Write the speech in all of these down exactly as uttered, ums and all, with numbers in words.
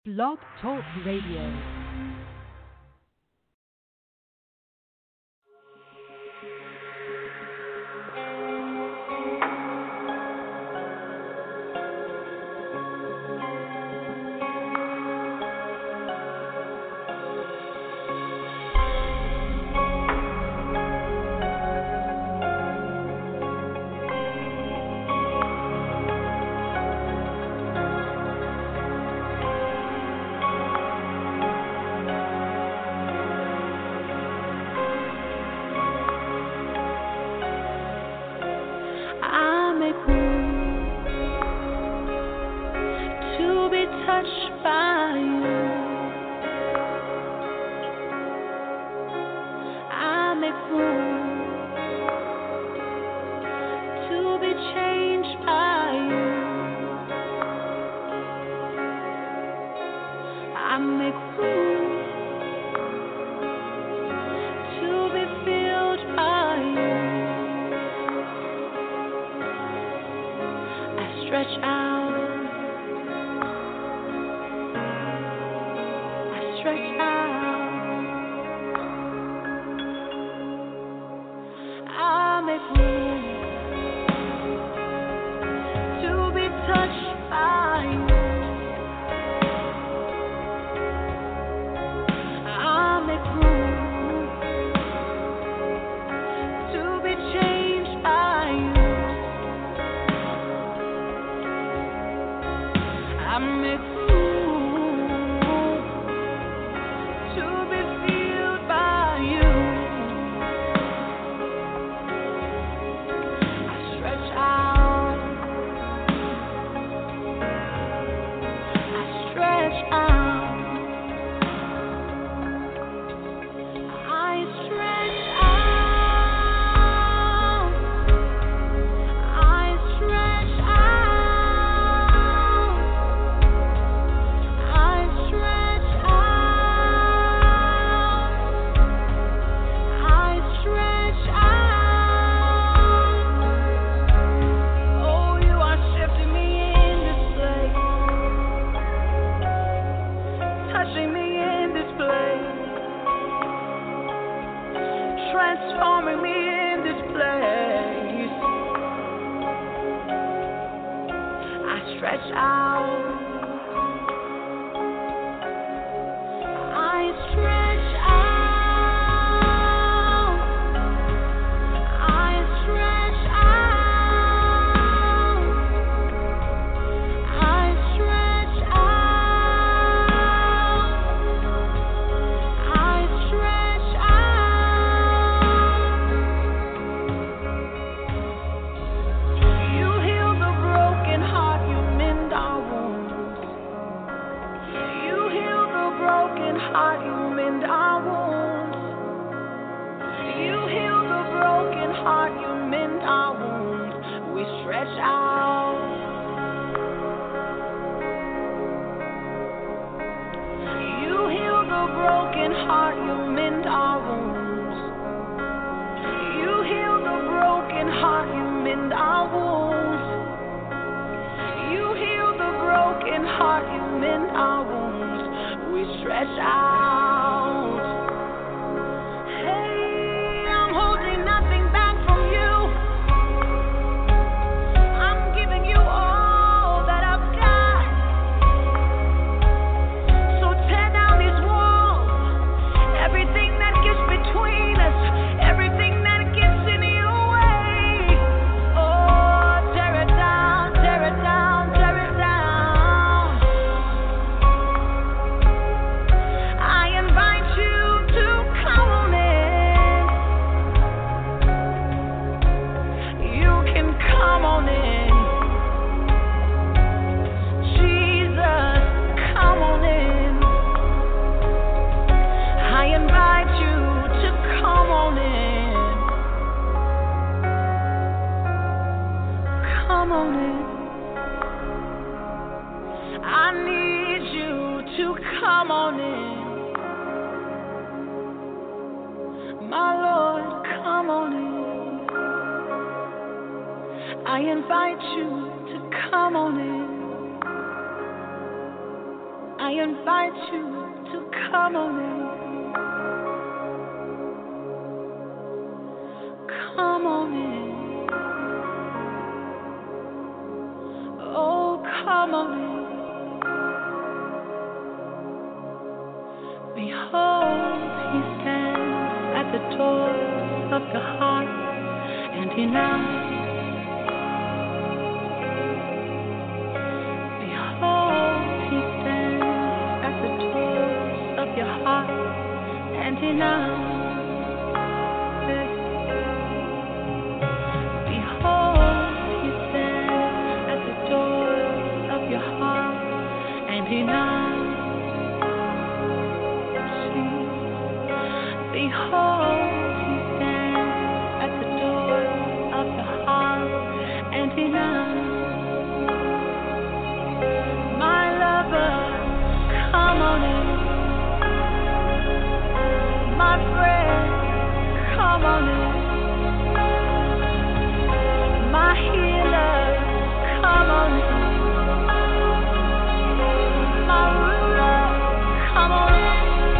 Blog Talk Radio. I invite you to come on in. Come on in. Oh, come on in. Behold, he stands at the door of your heart, and he knocks. Behold, he stands at the door of your heart, and he knocks. Behold, he stands at the door of your heart, and he knocks. Behold, he stands at the door of your heart, and he knocks. My lover, come on in. My friend, come on in. My healer, come on in. My ruler, come on in.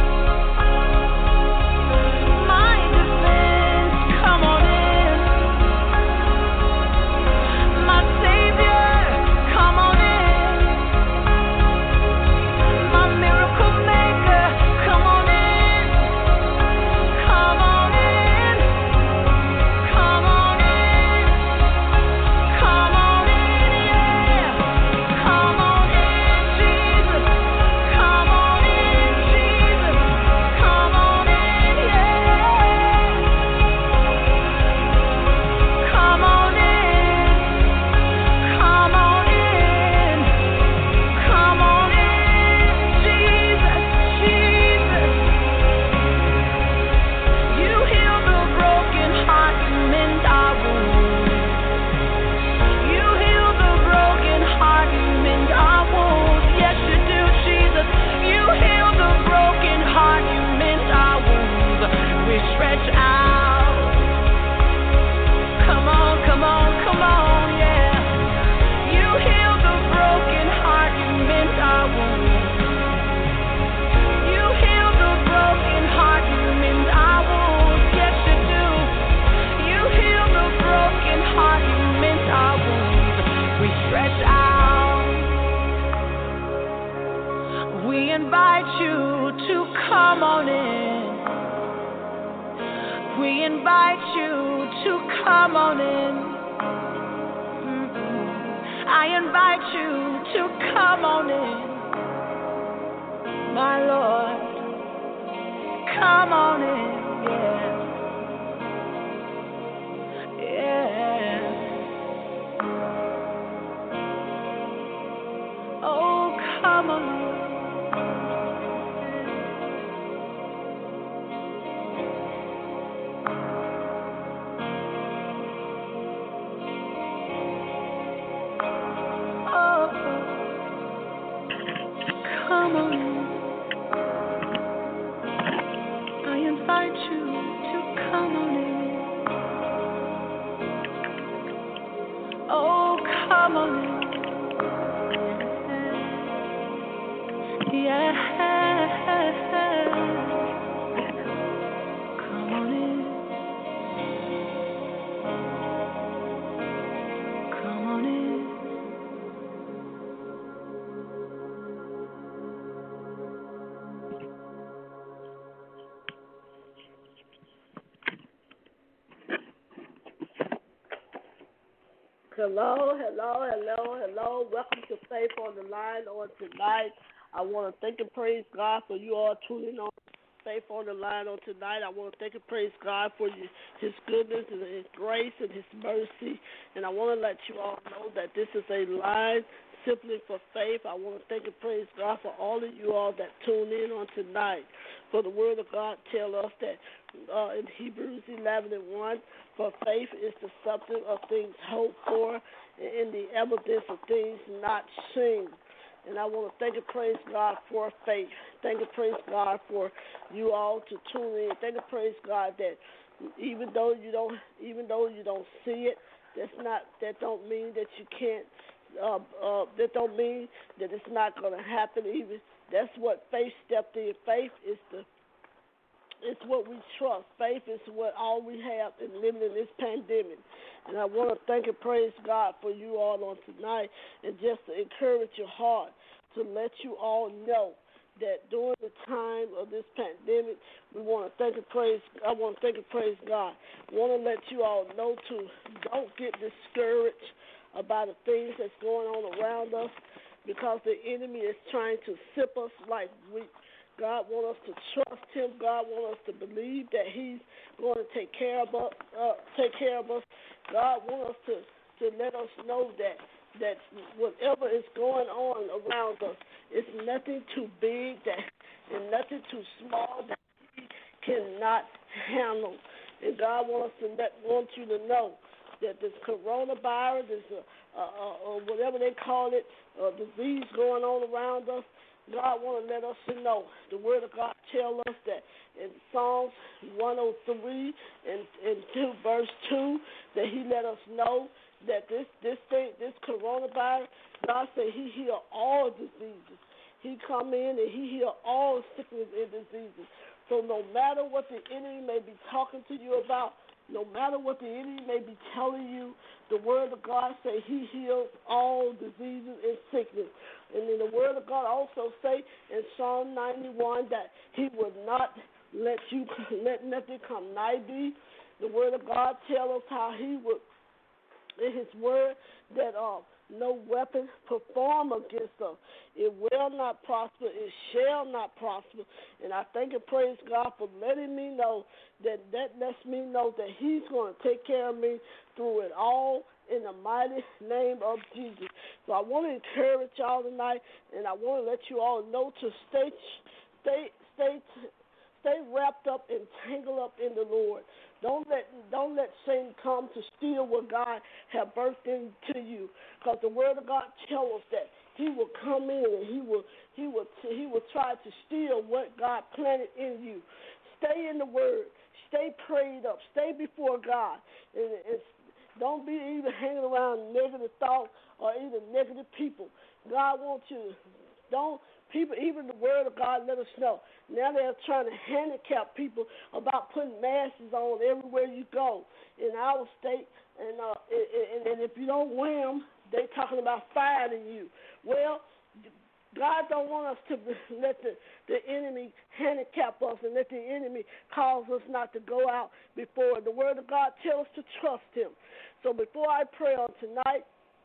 Hello, hello, hello, hello. Welcome to Faith on the Line on tonight. I want to thank and praise God for you all tuning on Faith on the Line on tonight. I want to thank and praise God for His goodness and His grace and His mercy. And I want to let you all know that this is a line simply for faith. I want to thank and praise God for all of you all that tune in on tonight. For the Word of God tells us that uh, in Hebrews eleven and one, for faith is the substance of things hoped for and the evidence of things not seen. And I want to thank and praise God for faith. Thank and praise God for you all to tune in. Thank and praise God that even though you don't, even though you don't see it, that's not. That don't mean that you can't. Uh, uh, that don't mean that it's not going to happen. Even That's what faith stepped in. Faith is the it's what we trust. Faith is what all we have in living in this pandemic. And I want to thank and praise God for you all on tonight, and just to encourage your heart to let you all know that during the time of this pandemic, we want to thank and praise. I want to thank and praise God. I want to let you all know to don't get discouraged about the things that's going on around us, because the enemy is trying to sip us like wheat. God wants us to trust Him. God wants us to believe that He's going to take care of us. Uh, take care of us. God wants us to, to let us know that that whatever is going on around us, it's nothing too big that and nothing too small that He cannot handle. And God wants to let want you to know that this coronavirus, this uh, uh, uh, whatever they call it, uh, disease going on around us. God want to let us to know. The Word of God tells us that in Psalms one oh three and, and two, verse two, that He let us know that this this thing, this coronavirus, God said He heal all diseases. He come in and He heal all sickness and diseases. So no matter what the enemy may be talking to you about, no matter what the enemy may be telling you, the Word of God say He heals all diseases and sickness. And then the Word of God also say in Psalm ninety-one that He will not let you let nothing come nigh thee. The Word of God tells us how He would, in His Word, that uh, no weapon perform against us. It will not prosper. It shall not prosper. And I thank and praise God for letting me know that that lets me know that He's going to take care of me through it all in the mighty name of Jesus. So I want to encourage y'all tonight, and I want to let you all know to stay, stay, stay, stay wrapped up and tangled up in the Lord. Don't let don't let Satan come to steal what God has birthed into you, because the Word of God tells us that he will come in and he will he will he will try to steal what God planted in you. Stay in the Word. Stay prayed up. Stay before God, and, and don't be even hanging around negative thoughts or even negative people. God wants you. Don't people, even the Word of God let us know. Now they're trying to handicap people about putting masks on everywhere you go in our state, and uh, and, and if you don't wear them, they talking about firing you. Well, God don't want us to let the, the enemy handicap us and let the enemy cause us not to go out before. The Word of God tells us to trust Him. So before I pray on tonight,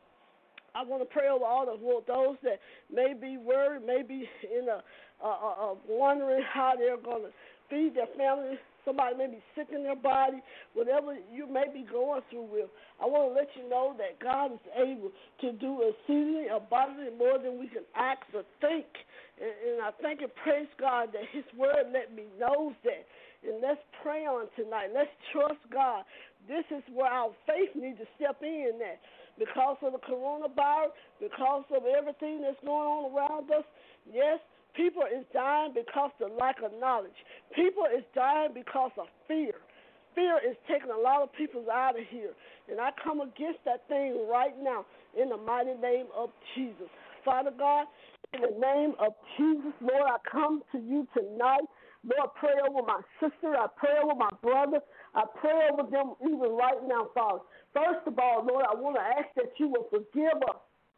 I want to pray over all of those that may be worried, may be in a, uh, uh, uh, wondering how they're going to feed their family. Somebody may be sick in their body, whatever you may be going through with. I want to let you know that God is able to do exceedingly abundantly more than we can ask or think. And, and I thank and praise God that His Word let me know that. And let's pray on tonight. Let's trust God. This is where our faith needs to step in at. Because of the coronavirus, because of everything that's going on around us, yes, people is dying because of lack of knowledge. People is dying because of fear. Fear is taking a lot of people out of here. And I come against that thing right now in the mighty name of Jesus. Father God, in the name of Jesus, Lord, I come to you tonight. Lord, pray over my sister. I pray over my brother. I pray over them even right now, Father. First of all, Lord, I want to ask that you will forgive us.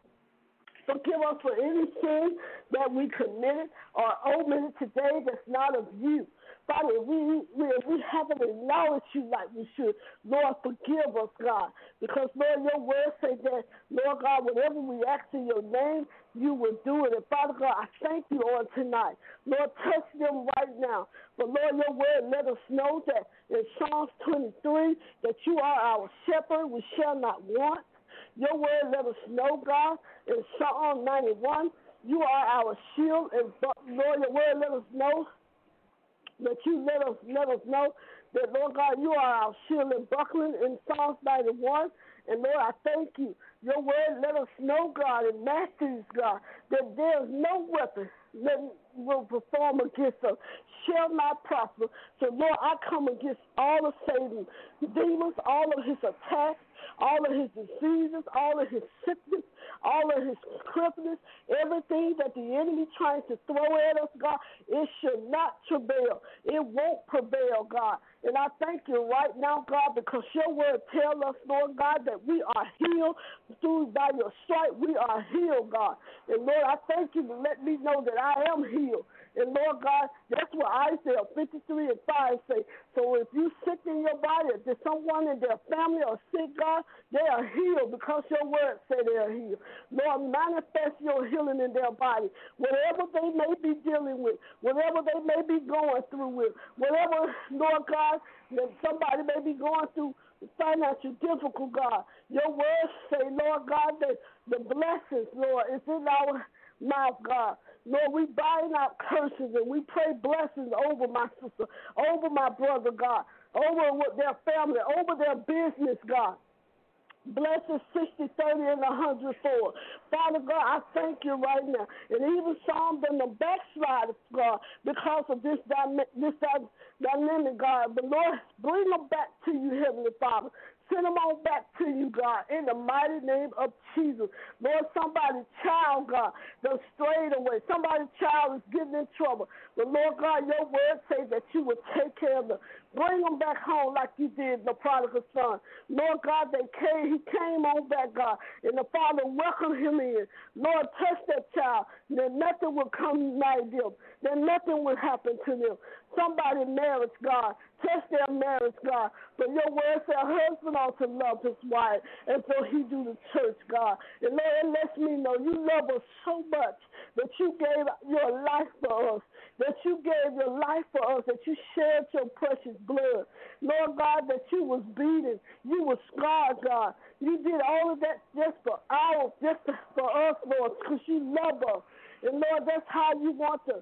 Forgive us for any sin that we committed or omitted today that's not of you. Father, if we, if we haven't acknowledged you like we should, Lord, forgive us, God. Because, Lord, your word says that, Lord God, whatever we ask in your name, you will do it. And, Father God, I thank you on tonight. Lord, touch them right now. But, Lord, your word let us know that in Psalms twenty-three, that you are our shepherd, we shall not want. Your word let us know, God, in Psalm ninety-one, you are our shield. And, Lord, your word let us know that you let us let us know that, Lord God, you are our shield and buckler in Psalms ninety-one. And, Lord, I thank you. Your word let us know, God, in Matthew, God, that there is no weapon that will perform against us, shall not prosper. So, Lord, I come against all of Satan's demons, all of his attacks, all of his diseases, all of his sickness, all of his crippleness, everything that the enemy tries to throw at us, God, it should not prevail. It won't prevail, God. And I thank you right now, God, because your word tells us, Lord God, that we are healed through by your stripe. We are healed, God. And Lord, I thank you to let me know that I am healed. And Lord God, that's what Isaiah fifty-three and five say. So if you sick in your body, if there's someone in their family or sick, God, they are healed because your word say they are healed. Lord, manifest your healing in their body. Whatever they may be dealing with, whatever they may be going through with, whatever, Lord God, that somebody may be going through financial difficult, God. Your words say, Lord God, that the blessings, Lord, is in our mouth, God. Lord, we bind out curses and we pray blessings over my sister, over my brother, God, over their family, over their business, God. Blessed sixty, thirty, and a hundredfold. Father God, I thank you right now. And even some them the backsliders, God, because of this, this dynamic, God. But Lord, bring them back to you, Heavenly Father. Send them on back to you, God, in the mighty name of Jesus. Lord, somebody's child, God, done strayed away. Somebody's child is getting in trouble. But Lord God, your word says that you will take care of them. Bring them back home like you did the prodigal son. Lord God, they came, he came on back, God, and the Father welcomed him in. Lord, touch that child. Then nothing will come nigh them. Then nothing will happen to them. Somebody marriage, God, touch their marriage, God. But your word said a husband ought to love his wife, and so he do the church, God. And Lord, it lets me know you love us so much that you gave your life for us, that you gave your life for us, that you shared your precious blood. Lord God, that you was beaten, you was scarred, God. You did all of that just for our, just for us, Lord, because you love us. And Lord, that's how you want to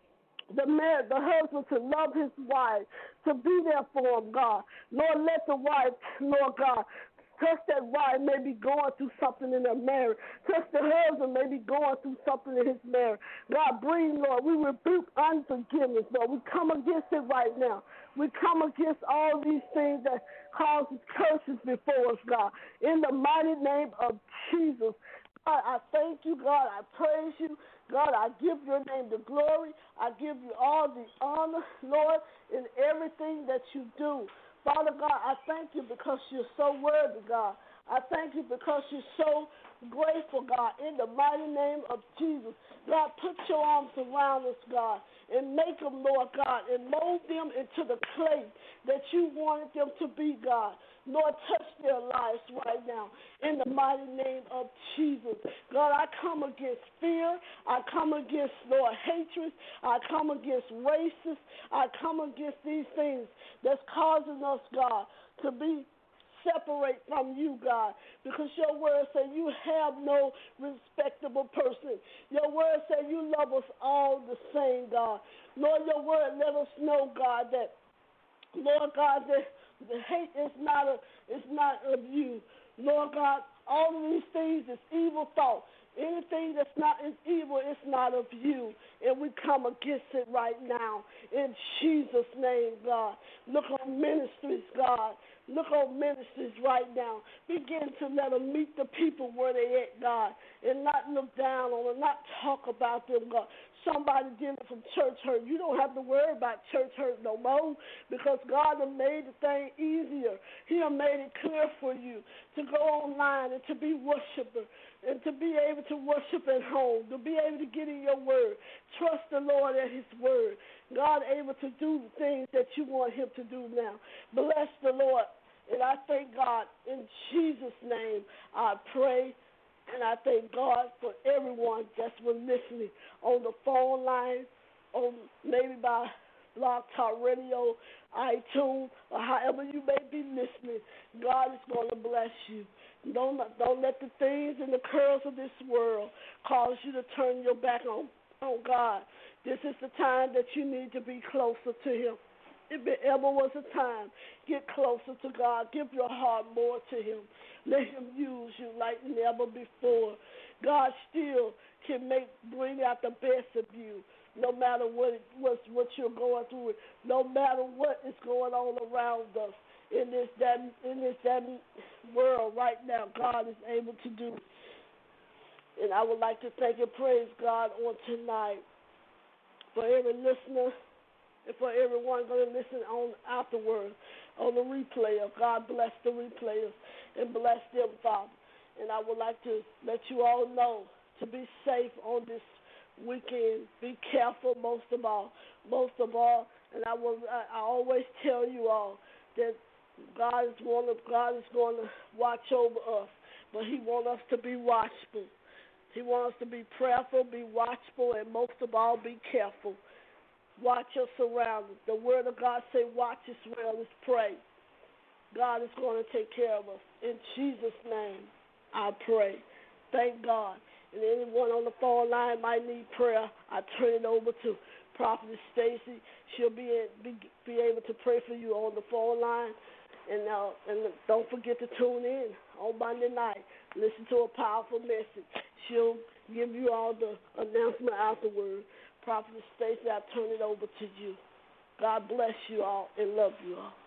the man, the husband to love his wife, to be there for him, God. Lord, let the wife, Lord God, touch that wife may be going through something in her marriage. Touch the husband may be going through something in his marriage. God, bring, Lord, we rebuke unforgiveness, Lord. We come against it right now. We come against all these things that causes curses before us, God. In the mighty name of Jesus. God, I thank you, God. I praise you. God, I give your name the glory. I give you all the honor, Lord, in everything that you do. Father God, I thank you because you're so worthy, God. I thank you because you're so grateful, God, in the mighty name of Jesus. God, put your arms around us, God, and make them, Lord God, and mold them into the clay that you wanted them to be, God. Lord, touch their lives right now in the mighty name of Jesus. God, I come against fear. I come against, Lord, hatred. I come against racist. I come against these things that's causing us, God, to be separate from you, God, because your word says you have no respectable person. Your word says you love us all the same, God. Lord, your word let us know, God, that, Lord God, that the hate is not a, is not of you. Lord God, all of these things is evil thought. Anything that's not is evil is not of you. And we come against it right now. In Jesus' name, God. Look on ministries, God. Look on ministries right now. Begin to let them meet the people where they at, God. And not look down on them, not talk about them, God. Somebody dealing from church hurt. You don't have to worry about church hurt no more because God has made the thing easier. He has made it clear for you to go online and to be worshiper and to be able to worship at home, to be able to get in your word. Trust the Lord at his word. God able to do the things that you want him to do now. Bless the Lord. And I thank God in Jesus' name I pray. And I thank God for everyone that's been listening on the phone line, on maybe by Blog Talk Radio, iTunes, or however you may be listening. God is going to bless you. Don't, don't let the things and the curls of this world cause you to turn your back on, on God. This is the time that you need to be closer to him. If it ever was a time, get closer to God. Give your heart more to him. Let him use you like never before. God still can make bring out the best of you, no matter what it, what, what you're going through, no matter what is going on around us. in this that in this that world right now. God is able to do. And I would like to thank and praise God on tonight for every listener and for everyone going to listen on afterwards on the replay. God bless the replayers and bless them, Father. And I would like to let you all know to be safe on this weekend. Be careful, most of all, most of all. And I will. I, I always tell you all that God is going to God is going to watch over us, but He wants us to be watchful. He wants us to be prayerful, be watchful, and most of all, be careful. Watch your surroundings. The Word of God say, "Watch as well as pray." God is going to take care of us. In Jesus' name, I pray. Thank God. And anyone on the phone line might need prayer, I turn it over to Prophetess Stacy. She'll be, be be able to pray for you on the phone line. And uh, and don't forget to tune in on Monday night. Listen to a powerful message. She'll give you all the announcement afterward. Prophetess Stacy, I turn it over to you. God bless you all and love you all.